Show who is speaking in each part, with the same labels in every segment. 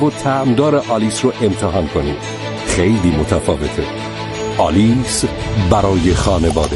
Speaker 1: و طعمدار آلیس رو امتحان کنید. خیلی متفاوته. آلیس برای خانواده.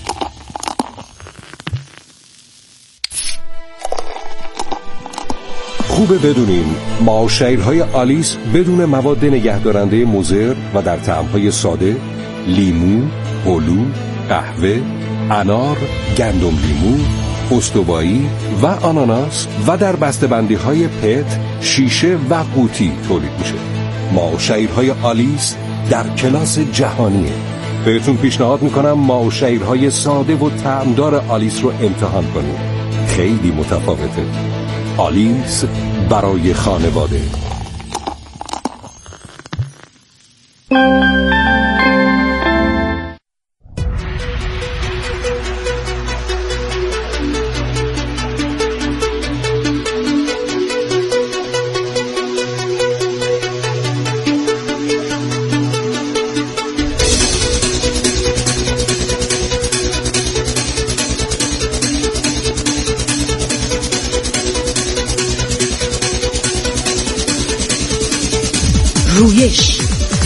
Speaker 1: خوبه بدونین معاشرهای آلیس بدون مواد نگهدارنده مضر و در طعم‌های ساده، لیمو، هلو، قهوه، انار، گندم لیمو، استوایی و آناناس و در بسته‌بندی‌های پت، شیشه و قوطی تولید میشه. معاشرهای آلیس در کلاس جهانیه. بهتون پیشنهاد میکنم معاشرهای ساده و طعمدار آلیس رو امتحان کنید. خیلی متفاوته. آلیس برای خانواده.
Speaker 2: رویش.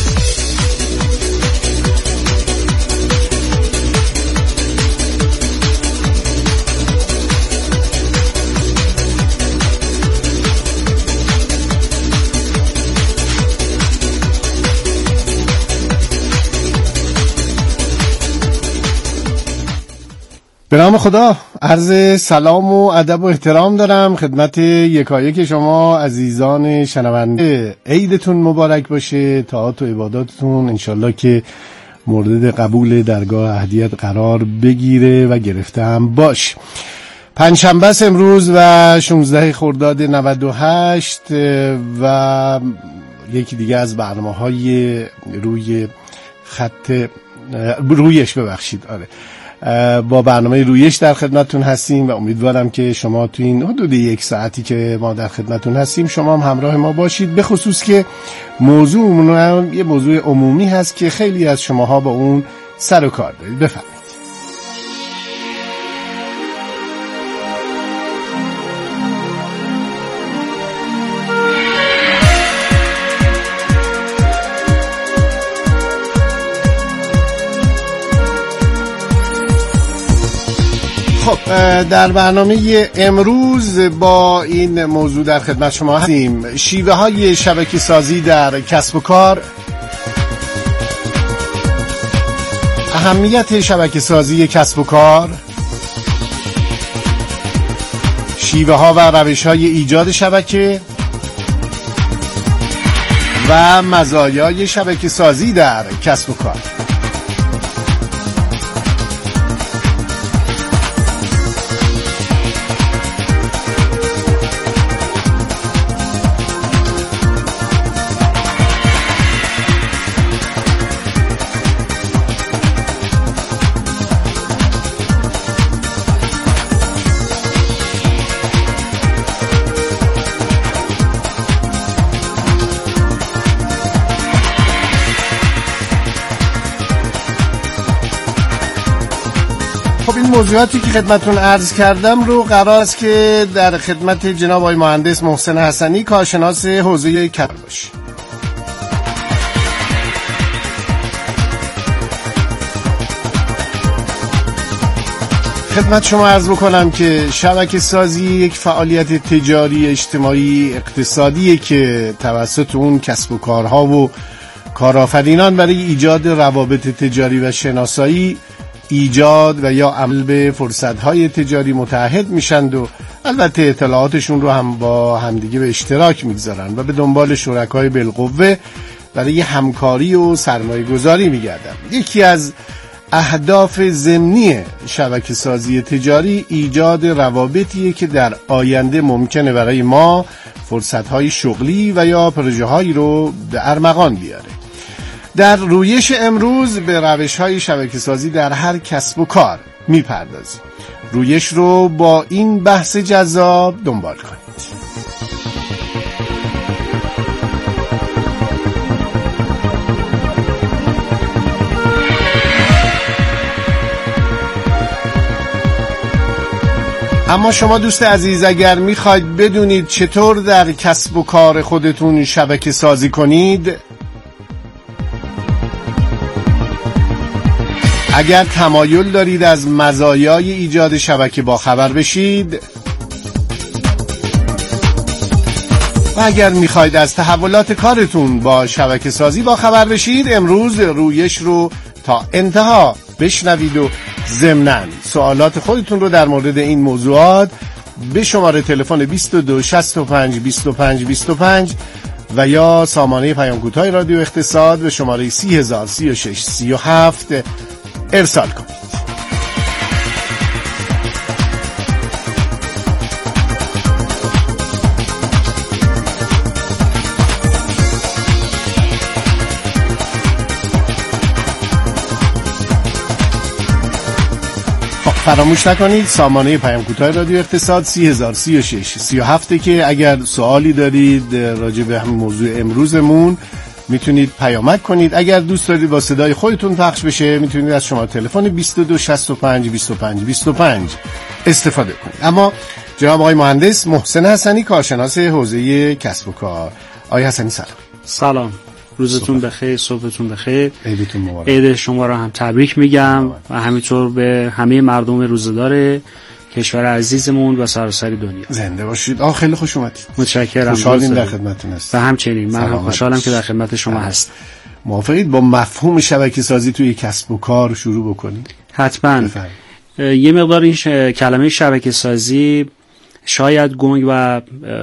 Speaker 3: به نام خدا، عرض سلام و ادب و احترام دارم خدمت یکایک شما عزیزان شنونده. عیدتون مبارک باشه، طاعات و عباداتتون انشالله که مورد قبول درگاه اهدیت قرار بگیره و گرفته هم باش. پنجشنبه است امروز و 16 خرداد 98 و یکی دیگه از برنامه‌های روی خط رویش با برنامه رویش در خدمتتون هستیم و امیدوارم که شما تو این حدود یک ساعتی که ما در خدمتتون هستیم شما هم همراه ما باشید، به خصوص که موضوعمون یه موضوع عمومی هست که خیلی از شماها با اون سر و کار دارید. بفرمایید. در برنامه امروز با این موضوع در خدمت شما هستیم. شیوه های شبکه سازی در کسب و کار، اهمیت شبکه سازی کسب و کار، شیوه ها و روش های ایجاد شبکه و مزایای شبکه سازی در کسب و کار. موضوعاتی که خدمتون عرض کردم رو قرار است که در خدمت جناب آقای مهندس محسن حسنی کارشناس حوزه کسب باشه. خدمت شما عرض بکنم که شبکه سازی یک فعالیت تجاری، اجتماعی، اقتصادیه که توسط اون کسب و کارها و کارآفرینان برای ایجاد روابط تجاری و شناسایی، ایجاد و یا عمل به فرصت‌های تجاری متعهد میشند و البته اطلاعاتشون رو هم با همدیگه به اشتراک میگذارن و به دنبال شرکای بالقوه برای همکاری و سرمایه گذاری میگردن. یکی از اهداف ضمنی شبکه سازی تجاری ایجاد روابطیه که در آینده ممکنه برای ما فرصت‌های شغلی و یا پروژه‌هایی رو به ارمغان بیاره. در رویش امروز به روش‌های شبکه‌سازی در هر کسب و کار می‌پردازیم. رویش رو با این بحث جذاب دنبال کنید. اما شما دوست عزیز اگر میخواید بدونید چطور در کسب و کار خودتون شبکه سازی کنید، اگر تمایل دارید از مزایای ایجاد شبکه باخبر بشید و اگر میخواید از تحولات کارتون با شبکه سازی باخبر بشید، امروز رویش رو تا انتها بشنوید و ضمناً سوالات خودتون رو در مورد این موضوعات به شماره تلفن 22 65 25 25 و یا سامانه پیام کوتاه رادیو اقتصاد به شماره 3036 37 ارسال کنید. فراموش نکنید سامانه پیام کوتاه رادیو اقتصاد 3036 37 که اگر سوالی دارید راجع به همین موضوع امروزمون میتونید پیامک کنید. اگر دوست دارید با صدای خودتون پخش بشه میتونید از شماره تلفن 22 65 25 25 استفاده کنید. اما جناب آقای مهندس محسن حسنی، کارشناس حوزه کسب و کار. آقای حسنی سلام.
Speaker 2: سلام، روزتون بخیر، صبحتون بخیر،
Speaker 3: عیدتون مبارک.
Speaker 2: عید شما را هم تبریک میگم و همینطور به همه مردم روزدار کشور عزیزمون و سراسر دنیا.
Speaker 3: زنده باشید. خیلی خوش اومدید.
Speaker 2: متشکرم.
Speaker 3: خوشحالیم در خدمتتون هستم.
Speaker 2: و همچنین من هم خوشحالم که در خدمت شما هستم.
Speaker 3: موافقید با مفهوم شبکه سازی توی کسب و کار شروع بکنیم؟
Speaker 2: حتما. یه مقدار این کلمه شبکه سازی شاید گنگ و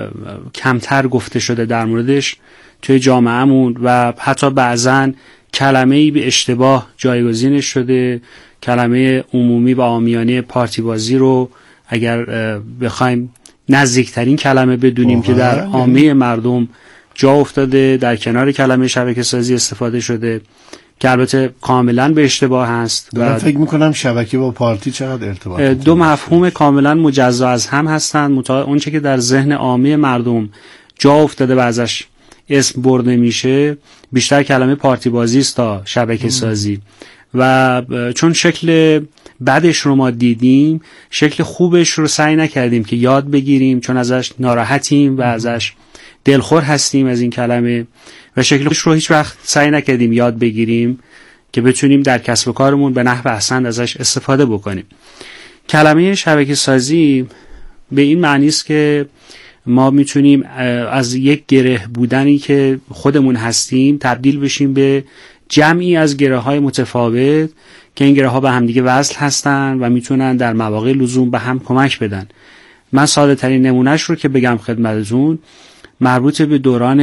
Speaker 2: کمتر گفته شده در موردش توی جامعهمون و حتی بعضن کلمه‌ای به اشتباه جایگزین شده. کلمه عمومی و عامیانه پارتی بازی رو اگر بخوایم نزدیکترین کلمه بدونیم که در عامه مردم جا افتاده، در کنار کلمه شبکه سازی استفاده شده که البته کاملا به اشتباه هست.
Speaker 3: و فکر میکنم شبکه با پارتی چقدر ارتباط
Speaker 2: دو مفهوم کاملا مجزا از هم هستند. اون چه که در ذهن عامه مردم جا افتاده و ازش اسم برده میشه بیشتر کلمه پارتی بازی است تا شبکه سازی و چون شکل بعدش رو ما دیدیم، شکل خوبش رو سعی نکردیم که یاد بگیریم، چون ازش ناراحتیم و ازش دلخور هستیم از این کلمه و شکلش رو هیچ وقت سعی نکردیم یاد بگیریم که بتونیم در کسب و کارمون به نحو احسن ازش استفاده بکنیم. کلمه شبکه سازی به این معنی است که ما میتونیم از یک گره بودنی که خودمون هستیم تبدیل بشیم به جمعی از گره های متفاوت که این گره ها به هم دیگه وصل هستن و میتونن در مواقع لزوم به هم کمک بدن. من ساده ترین نمونهش رو که بگم خدمتتون مربوط به دوران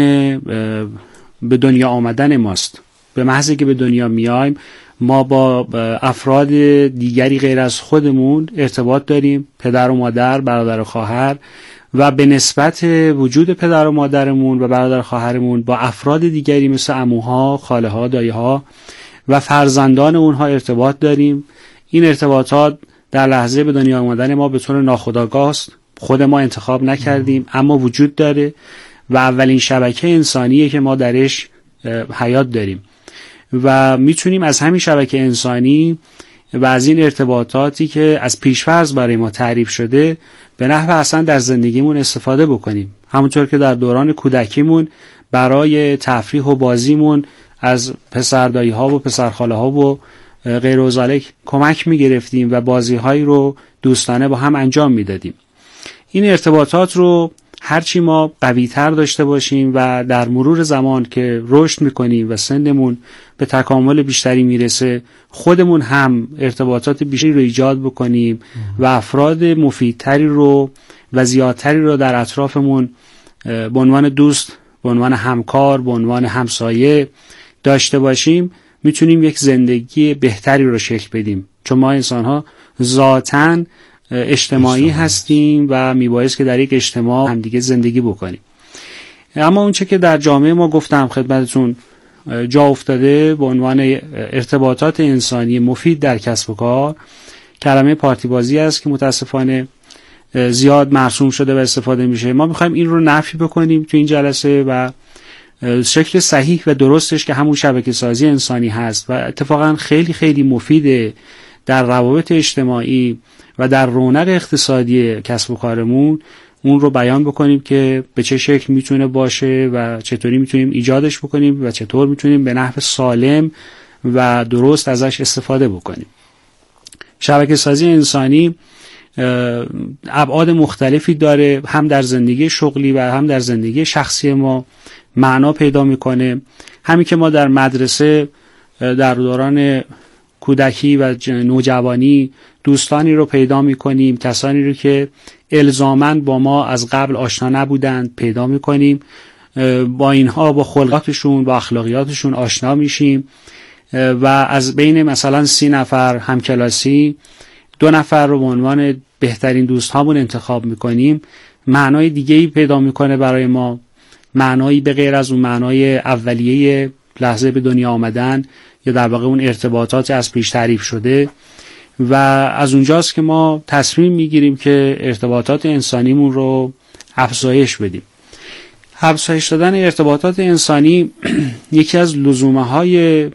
Speaker 2: به دنیا آمدن ماست. به محضی که به دنیا میایم ما با افراد دیگری غیر از خودمون ارتباط داریم، پدر و مادر، برادر و خواهر، و به نسبت وجود پدر و مادرمون و برادر خواهرمون با افراد دیگری مثل عموها، خاله‌ها، دایی‌ها و فرزندان اونها ارتباط داریم. این ارتباطات در لحظه به دنیا آمدن ما به طور ناخودآگاه است، خود ما انتخاب نکردیم اما وجود داره و اولین شبکه انسانیه که ما درش حیات داریم و میتونیم از همین شبکه انسانی و از این ارتباطاتی که از پیش‌فرض برای ما تعریف شده به نحو احسن در زندگیمون استفاده بکنیم. همونطور که در دوران کودکیمون برای تفریح و بازیمون از پسردایی‌ها و پسرخاله‌ها و غیر و ذالک کمک می‌گرفتیم و بازی‌هایی رو دوستانه با هم انجام می‌دادیم. این ارتباطات رو هرچی ما قوی‌تر داشته باشیم و در مرور زمان که رشد می‌کنیم و سنمون به تکامل بیشتری میرسه، خودمون هم ارتباطات بیشتری رو ایجاد بکنیم و افراد مفیدتری رو و زیادتری رو در اطرافمون به عنوان دوست، به عنوان همکار، به عنوان همسایه داشته باشیم، میتونیم یک زندگی بهتری رو شکل بدیم. چون ما انسان‌ها ذاتاً اجتماعی هستیم و میبایست که در یک اجتماع هم دیگه زندگی بکنیم. اما اون چه که در جامعه ما گفتم خدمتتون جا افتاده به عنوان ارتباطات انسانی مفید در کسب و کار، کلمه پارتی بازی است که متاسفانه زیاد مرسوم شده و استفاده میشه. ما میخوایم این رو نفی بکنیم تو این جلسه و شکل صحیح و درستش که همون شبکه سازی انسانی هست و اتفاقا خیلی خیلی مفیده در روابط اجتماعی و در رونق اقتصادی کسب و کارمون اون رو بیان بکنیم که به چه شکل میتونه باشه و چطوری میتونیم ایجادش بکنیم و چطور میتونیم به نحو سالم و درست ازش استفاده بکنیم. شبکه سازی انسانی ابعاد مختلفی داره، هم در زندگی شغلی و هم در زندگی شخصی ما معنا پیدا میکنه. همین که ما در مدرسه در دوران کودکی و نوجوانی دوستانی رو پیدا میکنیم، کسانی رو که الزاماً با ما از قبل آشنا نبودند پیدا میکنیم، با اینها با خلقاتشون با اخلاقیاتشون آشنا میشیم و از بین مثلا 30 نفر همکلاسی 2 نفر رو به عنوان بهترین دوست هامون انتخاب میکنیم. معنای دیگه‌ای پیدا میکنه برای ما، معنایی به غیر از اون معنای اولیه لحظه به دنیا آمدن یا در واقع اون ارتباطات از پیش تعریف شده. و از اونجاست که ما تصمیم میگیریم که ارتباطات انسانیمون رو افزایش بدیم. افزایش دادن ارتباطات انسانی یکی از لزومه های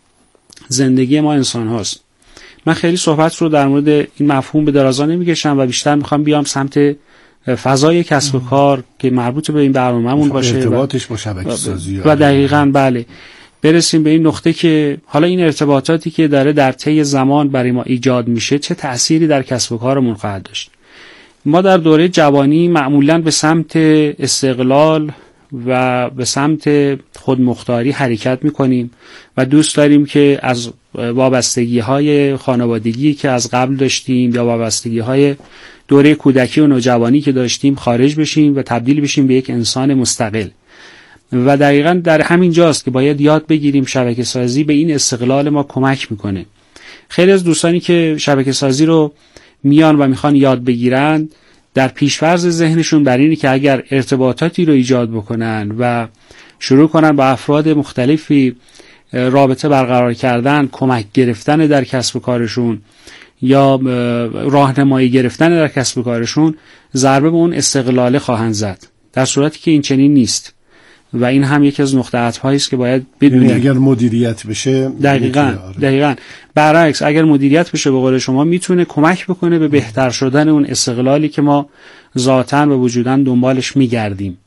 Speaker 2: زندگی ما انسان هاست. من خیلی صحبت رو در مورد این مفهوم به درازا نمیگشم و بیشتر میخوام بیام سمت فضای کسب و کار که مربوط به این برنامه‌مون باشه،
Speaker 3: ارتباطش با شبکه سازی
Speaker 2: و دقیقاً بله برسیم به این نقطه که حالا این ارتباطاتی که داره در طی زمان برای ما ایجاد میشه چه تأثیری در کسب و کارمون خواهد داشت. ما در دوره جوانی معمولاً به سمت استقلال و به سمت خودمختاری حرکت میکنیم و دوست داریم که از وابستگی‌های خانوادگی که از قبل داشتیم یا وابستگی‌های دوره کودکی و نوجوانی که داشتیم خارج بشیم و تبدیل بشیم به یک انسان مستقل. و دقیقاً در همین جاست که باید یاد بگیریم شبکه سازی به این استقلال ما کمک میکنه. خیلی از دوستانی که شبکه سازی رو میان و میخوان یاد بگیرن در پیش‌فرض ذهنشون بر اینه که اگر ارتباطاتی رو ایجاد بکنن و شروع کنن با افراد مختلفی رابطه برقرار کردن، کمک گرفتن در کسب و کارشون یا راهنمایی گرفتن در کسب و کارشون، ضربه به اون استقلاله خواهند زد، در صورتی که این چنین نیست. و این هم یکی از نقطه عطف‌هایی است که باید بدونیم.
Speaker 3: اگر مدیریت بشه
Speaker 2: دقیقاً برعکس اگر مدیریت بشه به قول شما میتونه کمک بکنه به بهتر شدن اون استقلالی که ما ذاتاً و وجوداً دنبالش میگردیم.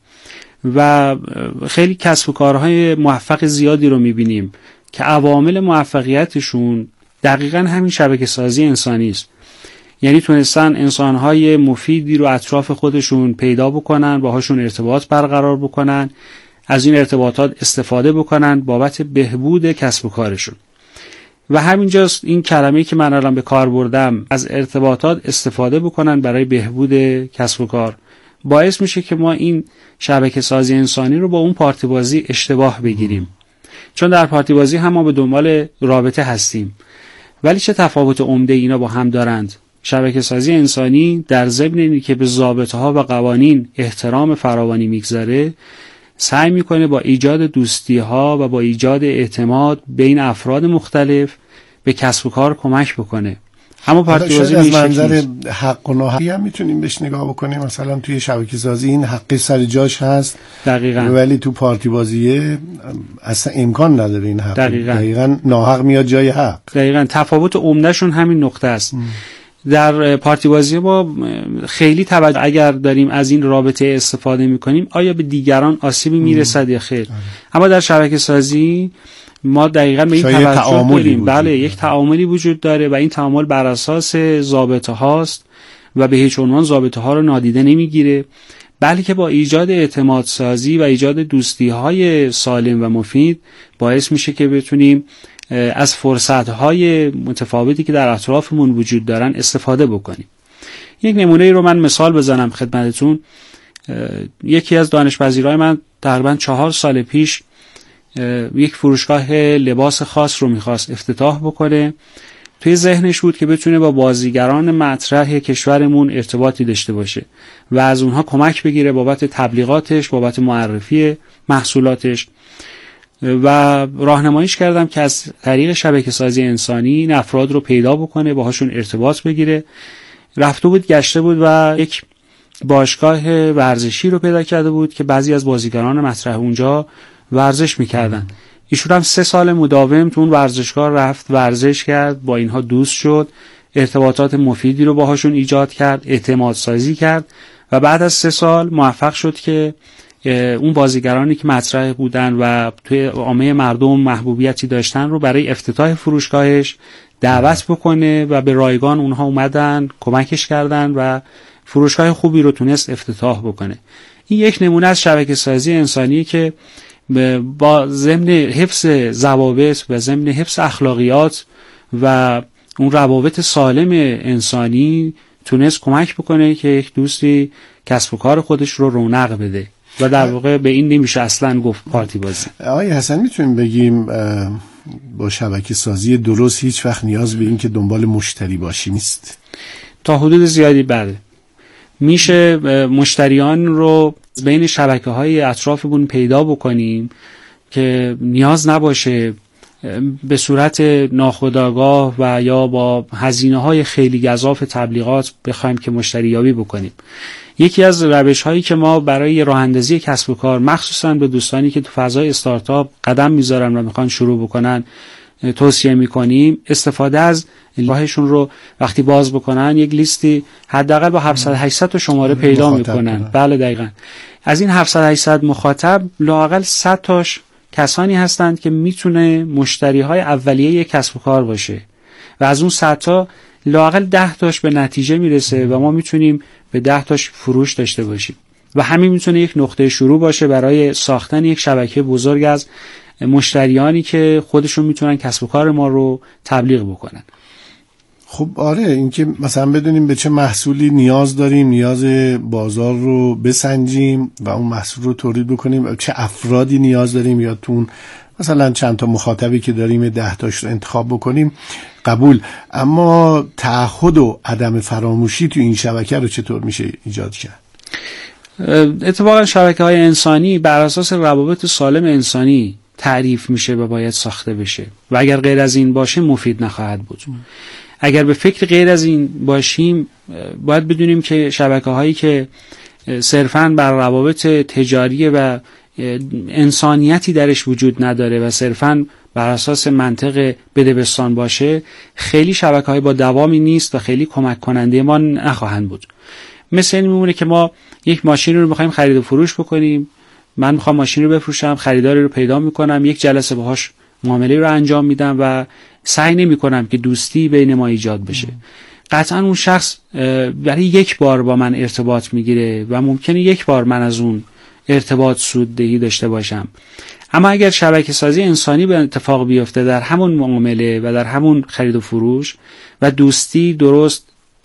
Speaker 2: و خیلی کسب و کارهای موفق زیادی رو میبینیم که عوامل موفقیتشون دقیقاً همین شبکه سازی انسانی است. یعنی تونستن انسانهای مفیدی رو اطراف خودشون پیدا بکنن، باهاشون ارتباط برقرار بکنن، از این ارتباطات استفاده بکنن بابت بهبود کسب و کارشون. و همینجاست این کلمه‌ای که من الان به کار بردم، از ارتباطات استفاده بکنن برای بهبود کسب و کار، باعث میشه که ما این شبکه سازی انسانی رو با اون پارتی بازی اشتباه بگیریم. چون در پارتی بازی هم ما به دنبال رابطه هستیم، ولی چه تفاوت عمده اینا با هم دارند؟ شبکه سازی انسانی در ضمن اینی که به ضابطه‌ها و قوانین احترام فراوانی میگذاره، سعی میکنه با ایجاد دوستی‌ها و با ایجاد اعتماد بین افراد مختلف به کسب و کار کمک بکنه. اما پارتی بازی
Speaker 3: از منظر حق و ناحقی هم میتونیم بهش نگاه بکنیم. مثلا توی شبکه سازی این حق سر جاش هست
Speaker 2: دقیقاً،
Speaker 3: ولی تو پارتی بازی اصلا امکان نداره این حق. دقیقاً ناحق میاد جای حق.
Speaker 2: دقیقاً تفاوت عمدهشون همین نقطه است. در پارتی بازی ما خیلی توجه اگر داریم از این رابطه استفاده میکنیم آیا به دیگران آسیبی میرسد یا خیر. اما در شبکه سازی ما دقیقاً به این توجه داریم. بله یک تعاملی وجود داره و این تعامل بر اساس ضابطه هاست و به هیچ عنوان ضابطه ها رو نادیده نمیگیره، بلکه با ایجاد اعتماد سازی و ایجاد دوستی های سالم و مفید باعث میشه که بتونیم از فرصت‌های متفاوتی که در اطرافمون وجود دارن استفاده بکنیم. یک نمونه رو من مثال بزنم خدمتتون. یکی از دانشپذیرای من تقریباً 4 سال پیش یک فروشگاه لباس خاص رو میخواست افتتاح بکنه. توی ذهنش بود که بتونه با بازیگران مطرح کشورمون ارتباطی داشته باشه و از اونها کمک بگیره بابت تبلیغاتش، بابت معرفی محصولاتش. و راهنماییش کردم که از طریق شبکه سازی انسانی این افراد رو پیدا بکنه، باهاشون ارتباط بگیره. رفته بود، گشته بود و یک باشگاه ورزشی رو پیدا کرده بود که بعضی از بازیگران مطرح اونجا ورزش میکردن. ایشون هم 3 سال مداوم تو اون ورزشگاه رفت، ورزش کرد، با اینها دوست شد، ارتباطات مفیدی رو باهاشون ایجاد کرد، اعتماد سازی کرد و بعد از 3 سال موفق شد که اون بازیگرانی که مطرح بودن و توی عامه مردم محبوبیتی داشتن رو برای افتتاح فروشگاهش دعوت بکنه و به رایگان اونها اومدن کمکش کردن و فروشگاه خوبی رو تونست افتتاح بکنه. این یک نمونه از شبکه سازی انسانی که با ضمن حفظ ضوابط و ضمن حفظ اخلاقیات و اون روابط سالم انسانی تونست کمک بکنه که یک دوستی کسب و کار خودش رو رونق بده و در واقع به این نمیشه اصلا گفت پارتی بازی.
Speaker 3: آقای حسن میتونیم بگیم با شبکه سازی درست هیچ وقت نیاز به این که دنبال مشتری باشی نیست؟
Speaker 2: تا حدود زیادی بله، میشه مشتریان رو بین شبکه‌های اطرافمون پیدا بکنیم که نیاز نباشه به صورت ناخودآگاه و یا با هزینه‌های خیلی گزاف تبلیغات بخوایم که مشتری یابی بکنیم. یکی از روش‌هایی که ما برای راه‌اندازی کسب و کار مخصوصاً به دوستانی که تو فضای استارتاپ قدم میذارن و میخوان شروع بکنن توصیه میکنیم استفاده از راهشون رو وقتی باز بکنن یک لیستی حداقل با 700-800 تا شماره پیدا میکنن. بله دقیقاً. از این 700-800 مخاطب لااقل 100 تاش کسانی هستند که میتونه مشتری‌های اولیه یک کسب و کار باشه و از اون 100 تا لااقل 10 تاش به نتیجه میرسه و ما میتونیم به 10 تاش فروش داشته باشیم و همین میتونه یک نقطه شروع باشه برای ساختن یک شبکه بزرگ از مشتریانی که خودشون میتونن کسب و کار ما رو تبلیغ بکنن.
Speaker 3: خب آره، اینکه مثلا بدونیم به چه محصولی نیاز داریم، نیاز بازار رو بسنجیم و اون محصول رو تولید بکنیم، چه افرادی نیاز داریم یا تون مثلا چند تا مخاطبی که داریم 10 تاش رو انتخاب بکنیم، قبول. اما تعهد و عدم فراموشی تو این شبکه رو چطور میشه ایجاد کرد؟
Speaker 2: اتفاقا شبکه‌های انسانی بر اساس روابط سالم انسانی تعریف میشه و باید ساخته بشه و اگر غیر از این باشه مفید نخواهد بود. اگر به فکر غیر از این باشیم باید بدونیم که شبکه‌هایی که صرفاً بر روابط تجاری و انسانیتی درش وجود نداره و صرفاً بر اساس منطق بدبستان باشه خیلی شبکه‌های با دوامی نیست و خیلی کمک کننده ما نخواهند بود. مثل این میمونه که ما یک ماشین رو می‌خوایم خرید و فروش بکنیم، من می‌خوام ماشین رو بفروشم، خریداری رو پیدا می‌کنم، یک جلسه باهاش معامله رو انجام میدم و سعی نمی‌کنم که دوستی بین ما ایجاد بشه. قطعاً اون شخص برای یک بار با من ارتباط میگیره و ممکنه یک بار من از اون ارتباط سوددهی داشته باشم. اما اگر شبکه سازی انسانی به اتفاق بیفته در همون معامله و در همون خرید و فروش و دوستی درست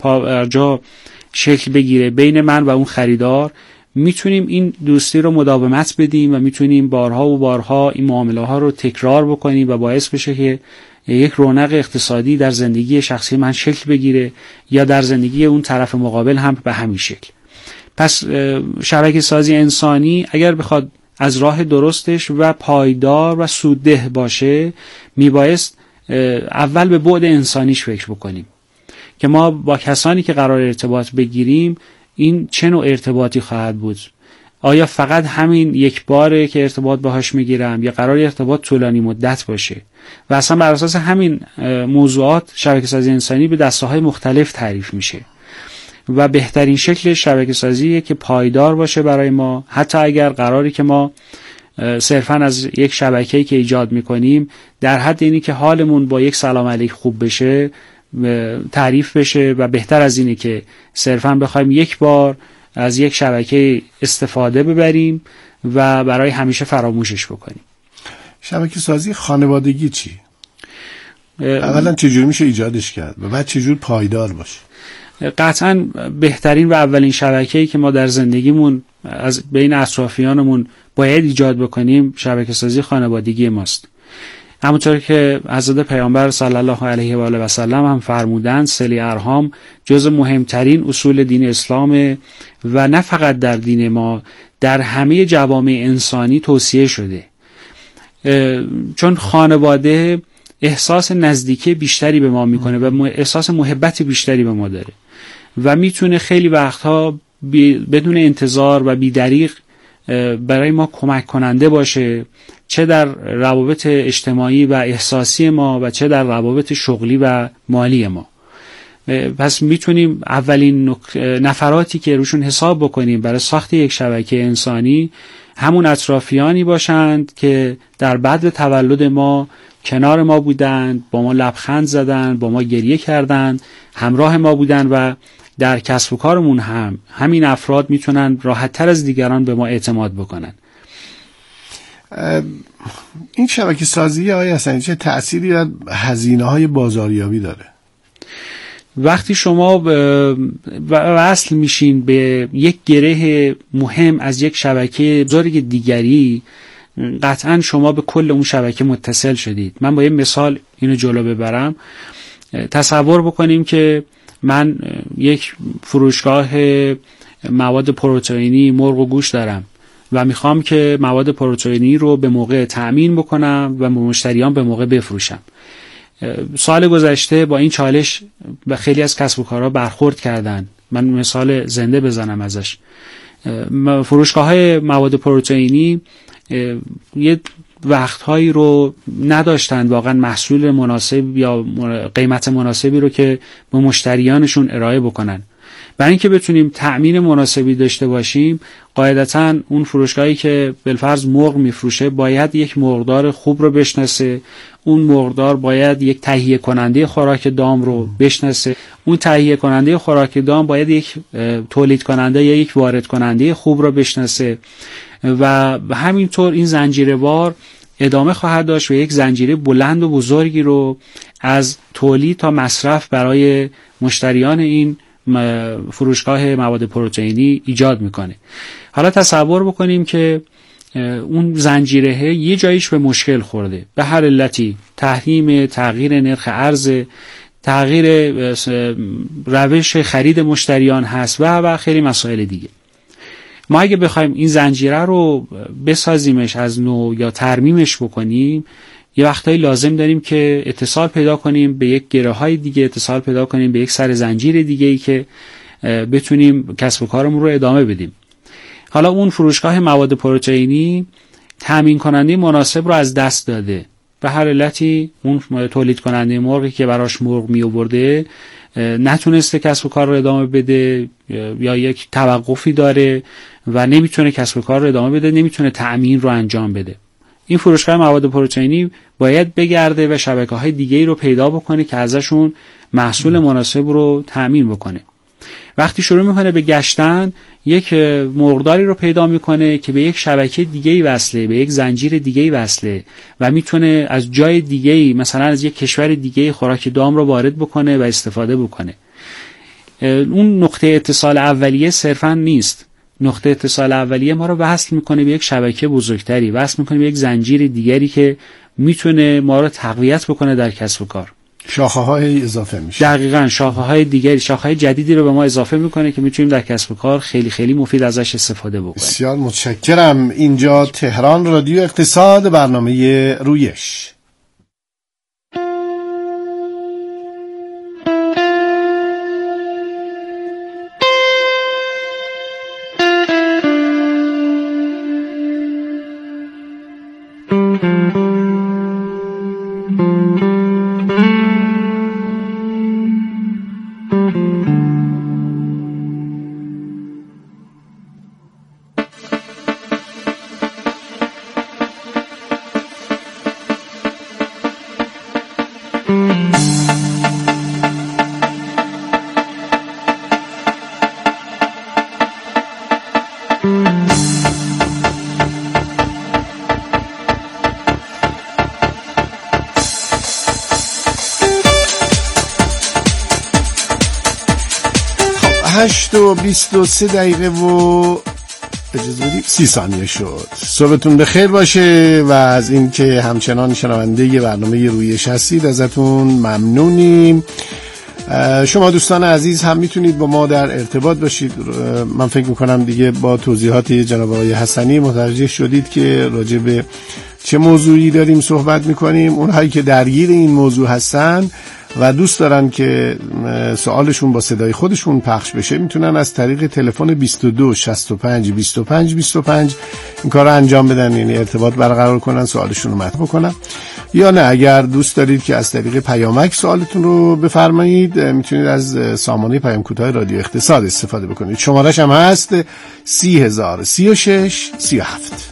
Speaker 2: جا شکل بگیره بین من و اون خریدار، میتونیم این دوستی رو مداومت بدیم و میتونیم بارها و بارها این معامله ها رو تکرار بکنیم و باعث بشه که یک رونق اقتصادی در زندگی شخصی من شکل بگیره یا در زندگی اون طرف مقابل هم به همین شکل. پس شبکه سازی انسانی اگر بخواد از راه درستش و پایدار و سودده باشه میبایست اول به بعد انسانیش فکر بکنیم که ما با کسانی که قرار ارتباط بگیریم این چه نوع ارتباطی خواهد بود. آیا فقط همین یک باره که ارتباط باهاش میگیرم یا قرار ارتباط طولانی مدت باشه و اصلا بر اساس همین موضوعات شبکه سازی انسانی به دسته‌های مختلف تعریف میشه و بهترین شکل شبکه سازیه که پایدار باشه برای ما. حتی اگر قراری که ما صرفاً از یک شبکه‌ای که ایجاد میکنیم در حد اینی که حالمون با یک سلام علیک خوب بشه تعریف بشه و بهتر از اینه که صرفاً بخوایم یک بار از یک شبکه استفاده ببریم و برای همیشه فراموشش بکنیم.
Speaker 3: شبکه سازی خانوادگی چی؟ اولا چجور میشه ایجادش کرد و بعد چجور پایدار باشه؟
Speaker 2: قطعاً بهترین و اولین شبکه‌ای که ما در زندگیمون از بین اطرافیانمون باید ایجاد بکنیم شبکه سازی خانوادگی ماست. همونطور که حضرت پیامبر صلی الله علیه و آله و سلم هم فرمودند صله ارحام جز مهمترین اصول دین اسلام و نه فقط در دین ما، در همه جوامع انسانی توصیه شده، چون خانواده احساس نزدیکی بیشتری به ما میکنه و احساس محبت بیشتری به ما داره و میتونه خیلی وقتها بدون انتظار و بی‌دریغ برای ما کمک کننده باشه، چه در روابط اجتماعی و احساسی ما و چه در روابط شغلی و مالی ما. پس میتونیم اولین نفراتی که روشون حساب بکنیم برای ساخت یک شبکه انسانی همون اطرافیانی باشند که در بعد تولد ما کنار ما بودند، با ما لبخند زدند، با ما گریه کردند، همراه ما بودند و در کسب و کارمون هم همین افراد میتونن راحت‌تر از دیگران به ما اعتماد بکنن.
Speaker 3: این شبکه سازی آقای حسنی چه تأثیری در هزینه‌های بازاریابی داره؟
Speaker 2: وقتی شما وصل میشین به یک گره مهم از یک شبکه بزرگ دیگری، قطعا شما به کل اون شبکه متصل شدید. من با یه مثال اینو جلو ببرم. تصور بکنیم که من یک فروشگاه مواد پروتئینی مرغ و گوشت دارم و میخوام که مواد پروتئینی رو به موقع تأمین بکنم و مشتریان به موقع بفروشم. سال گذشته با این چالش به خیلی از کسب و کارها برخورد کردن. من مثال زنده بزنم ازش. فروشگاه‌های مواد پروتئینی یه وقتهایی رو نداشتن واقعا محصول مناسب یا قیمت مناسبی رو که به مشتریانشون ارائه بکنن. برای اینکه بتونیم تأمین مناسبی داشته باشیم، قاعدتاً اون فروشگاهی که بالفرض مرغ میفروشه باید یک مرغدار خوب رو بشناسه، اون مرغدار باید یک تهیه کننده خوراک دام رو بشناسه، اون تهیه کننده خوراک دام باید یک تولید کننده یا یک وارد کننده خوب رو بشناسه و همینطور این زنجیره‌وار ادامه خواهد داشت و یک زنجیره بلند و بزرگی رو از تولید تا مصرف برای مشتریان این فروشگاه مواد پروتئینی ایجاد میکنه. حالا تصور بکنیم که اون زنجیره یه جاییش به مشکل خورده، به هر علتی، تحریم، تغییر نرخ ارز، تغییر روش خرید مشتریان هست و خیلی مسائل دیگه. ما اگه بخوایم این زنجیره رو بسازیمش از نو یا ترمیمش بکنیم، یه وقتایی لازم داریم که اتصال پیدا کنیم به یک گره‌های دیگه، اتصال پیدا کنیم به یک سر زنجیر دیگه‌ای که بتونیم کسب و کارمون رو ادامه بدیم. حالا اون فروشگاه مواد پروتئینی تامین کننده مناسب رو از دست داده. به هر علتی اون تولید کننده مرغی که براش مرغ می آورده نتونسته کسب و کار رو ادامه بده یا یک توقفی داره و نمیتونه کسب و کار رو ادامه بده، نمیتونه تأمین رو انجام بده. این فروشگاه مواد پروتئینی باید بگرده و شبکه‌های دیگه‌ای رو پیدا بکنه که ازشون محصول مناسب رو تأمین بکنه. وقتی شروع میکنه به گشتن، یک مرغداری رو پیدا میکنه که به یک شبکه دیگه‌ای وصله، به یک زنجیر دیگه‌ای وصله و میتونه از جای دیگه‌ای، مثلا از یک کشور دیگه‌ای خوراک دام رو وارد بکنه و استفاده بکنه. اون نقطه اتصال اولیه صرفاً نیست. نقطه اتصال اولیه ما رو وصل میکنه به یک شبکه بزرگتری، وصل میکنه به یک زنجیر دیگری که میتونه ما رو تقویت بکنه در کسب و کار.
Speaker 3: شاخه‌های اضافه میشه.
Speaker 2: دقیقاً شاخه‌های دیگری، شاخه‌های جدیدی رو به ما اضافه میکنه که میتونیم در کسب و کار خیلی خیلی مفید ازش استفاده بکنیم.
Speaker 3: بسیار متشکرم. اینجا تهران رادیو اقتصاد، برنامه رویش. و 23 دقیقه و اجازه بدید 30 ثانیه شد. صبحتون بخیر باشه و از این که همچنان شنونده برنامه رویش هستید ازتون ممنونیم. شما دوستان عزیز هم میتونید با ما در ارتباط باشید. من فکر میکنم دیگه با توضیحات جناب آقای حسنی متوجه شدید که راجع به چه موضوعی داریم صحبت میکنیم. اونهایی که درگیر این موضوع هستن و دوست دارن که سوالشون با صدای خودشون پخش بشه، میتونن از طریق تلفن 22 65 25 25 این کار رو انجام بدن، یعنی ارتباط برقرار کنن، سوالشون رو مطرح بکنن. یا نه اگر دوست دارید که از طریق پیامک سوالتون رو بفرمایید، میتونید از سامانه پیام کوتاه رادیو اقتصاد استفاده بکنید. شمارش هم هست 3036 37.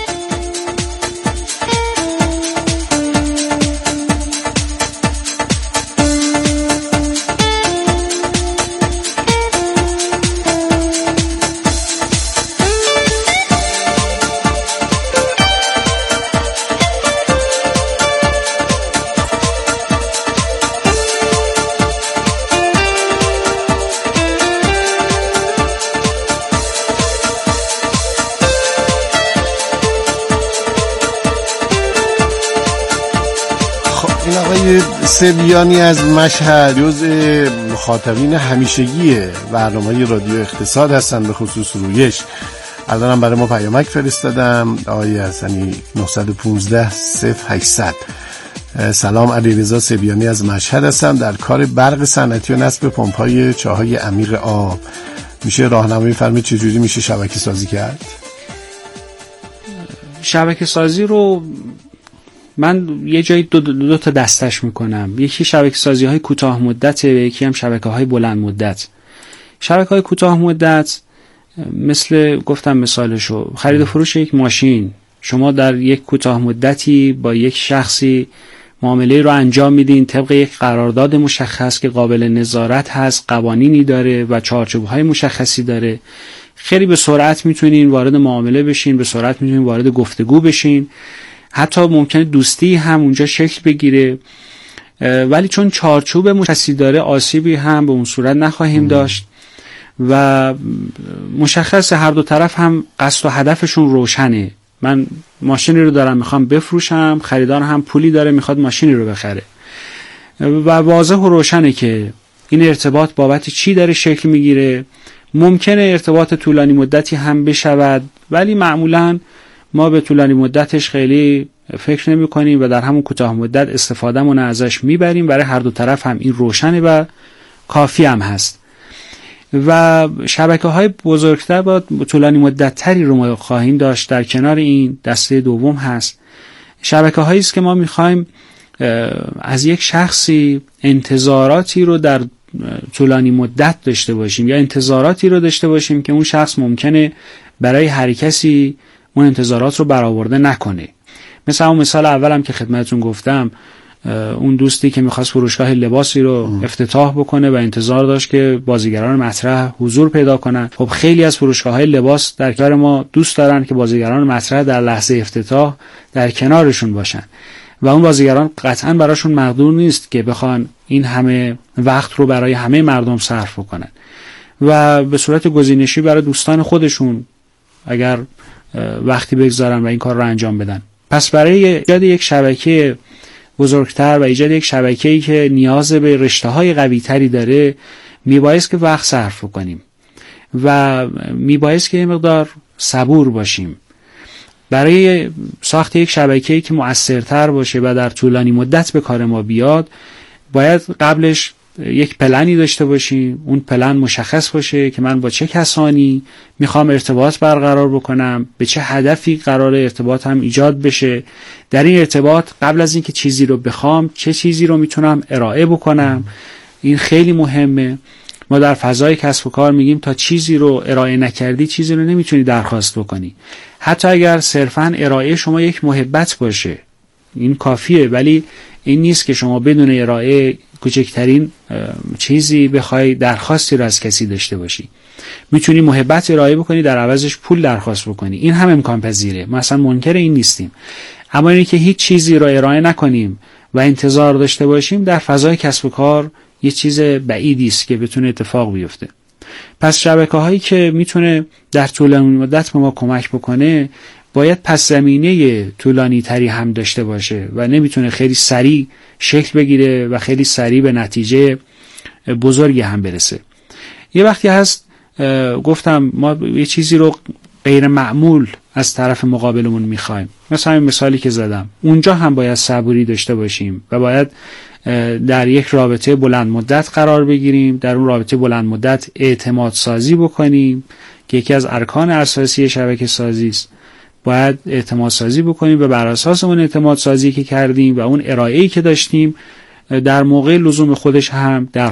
Speaker 3: سبیانی از مشهد جزء مخاطبین همیشگی برنامه رادیو اقتصاد هستن، به خصوص رویش. الان هم برای ما پیامک فرستادم، آقای حسنی 915 0800. سلام، علیرضا سبیانی از مشهد هستم، در کار برق صنعتی و نصب پمپ‌های چاهای عمیق آب. میشه راهنمایی فرمایید چجوری میشه شبکه سازی کرد؟
Speaker 2: شبکه سازی رو من یه جایی دو تا دستش میکنم. یکی شبکه سازی های کوتاه مدت و یکی هم شبکه های بلند مدت. شبکه های کوتاه مدت مثل گفتم مثالشو خرید و فروش یک ماشین، شما در یک کوتاه مدتی با یک شخصی معامله رو انجام میدین طبق یک قرارداد مشخص که قابل نظارت هست، قوانینی داره و چارچوب‌های مشخصی داره. خیلی به سرعت میتونین وارد معامله بشین، به سرعت میتونین وارد گفتگو بشین، حتی ممکنه دوستی هم اونجا شکل بگیره، ولی چون چارچوب مشخصی داره آسیبی هم به اون صورت نخواهیم داشت و مشخص هر دو طرف هم قصد و هدفشون روشنه. من ماشینی رو دارم میخوام بفروشم، خریدار هم پولی داره میخواد ماشینی رو بخره و واضح و روشنه که این ارتباط بابت چی داره شکل میگیره. ممکنه ارتباط طولانی مدتی هم بشود، ولی معمولاً ما به طولانی مدتش خیلی فکر نمی کنیم و در همون کوتاه مدت استفادهمون ازش میبریم. برای هر دو طرف هم این روشنه و کافی هم هست. و شبکه های بزرگتر با طولانی مدت تری رو ما خواهیم داشت. در کنار این دسته دوم هست شبکه هایی است که ما میخوایم از یک شخصی انتظاراتی رو در طولانی مدت داشته باشیم یا انتظاراتی رو داشته باشیم که اون شخص ممکنه برای هر کسی اون انتظارات رو برآورده نکنه. مثل اون مثال اولم که خدمتتون گفتم، اون دوستی که میخواست فروشگاه لباسی رو افتتاح بکنه و انتظار داشت که بازیگران مطرح حضور پیدا کنن. خب خیلی از فروشگاه‌های لباس در کنار ما دوست دارن که بازیگران مطرح در لحظه افتتاح در کنارشون باشن و اون بازیگران قطعاً براشون مقدور نیست که بخوان این همه وقت رو برای همه مردم صرف کنن و به صورت گزینشی برای دوستان خودشون اگر وقتی بگذارن و این کار رو انجام بدن. پس برای ایجاد یک شبکه بزرگتر و ایجاد یک شبکه‌ای که نیاز به رشته‌های قوی‌تری داره میبایست که وقت صرف کنیم و میبایست که یه مقدار صبور باشیم. برای ساخت یک شبکه‌ای که مؤثرتر باشه و در طولانی مدت به کار ما بیاد باید قبلش یک پلنی داشته باشیم. اون پلن مشخص باشه که من با چه کسانی میخوام ارتباط برقرار بکنم، به چه هدفی قرار ارتباط هم ایجاد بشه، در این ارتباط قبل از اینکه چیزی رو بخوام چه چیزی رو میتونم ارائه بکنم. این خیلی مهمه. ما در فضای کسب و کار میگیم تا چیزی رو ارائه نکردی چیزی رو نمیتونی درخواست بکنی. حتی اگر صرفاً ارائه شما یک محبت باشه این کافیه، ولی این نیست که شما بدون ارائه کوچکترین چیزی بخوای درخواستی رو از کسی داشته باشی. میتونی محبت ارائه بکنی در عوضش پول درخواست بکنی، این هم امکان پذیره، ما اصلا منکر این نیستیم. اما اینی که هیچ چیزی رو ارائه نکنیم و انتظار داشته باشیم در فضای کسب و کار یه چیز بعیدی است که بتونه اتفاق بیفته. پس شبکه‌هایی که میتونه در طولانی مدت به ما کمک بکنه باید پس زمینه طولانی تری هم داشته باشه و نمیتونه خیلی سریع شکل بگیره و خیلی سریع به نتیجه بزرگی هم برسه. یه وقتی هست گفتم ما یه چیزی رو غیر معمول از طرف مقابلمون میخوایم، مثلا این مثالی که زدم، اونجا هم باید صبوری داشته باشیم و باید در یک رابطه بلند مدت قرار بگیریم، در اون رابطه بلند مدت اعتماد سازی بکنیم که یکی از ارکان اساسی شبکه سازی است. باید اعتماد سازی بکنیم و بر اساس اون اعتماد سازی که کردیم و اون ارائه‌ای که داشتیم در موقع لزوم خودش هم در